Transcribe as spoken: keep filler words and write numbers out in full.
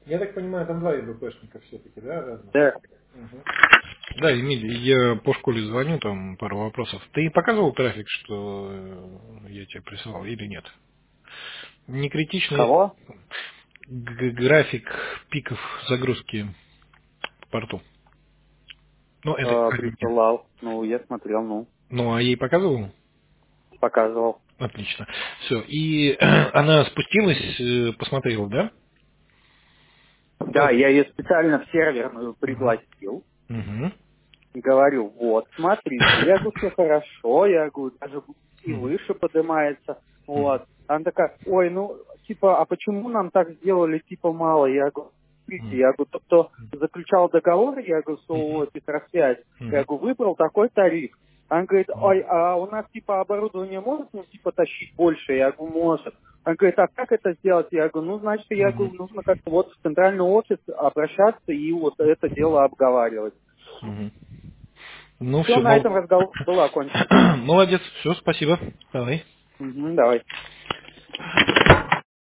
Я так понимаю, там два ИБПшника все-таки, да, разных? Да. Угу. Да, Эмиль, я по школе звоню, там пару вопросов. Ты показывал трафик, что э, я тебе присылал или нет? Не критичный Кого? г- график пиков загрузки по порту. Ну, это Э, картинки. присылал. Ну, я смотрел, ну, Ну, а ей показывал? показывал. Отлично. Все. И она спустилась, э, посмотрела, да? Да, Вот. я ее специально в серверную Угу. пригласил. Угу. И говорю, вот, смотрите, я говорю, все хорошо, я говорю, даже и Угу. выше поднимается. Угу. Вот. Она такая, ой, ну, типа, а почему нам так сделали, типа, мало? Я говорю, смотрите, я говорю, тот, кто заключал договор, я говорю, с ООО «Петросвязь», я Угу. говорю, выбрал такой тариф. Она говорит, Угу. ой, а у нас, типа, оборудование может, ну, типа, тащить больше? Я говорю, может. Она говорит, а как это сделать? Я говорю, ну, значит, я Угу. говорю, нужно как-то вот в центральный офис обращаться и вот это дело обговаривать. Угу. Ну, Все, все, на мол... этом разговор был окончен. молодец, все, спасибо. Давай. Мгм, давай.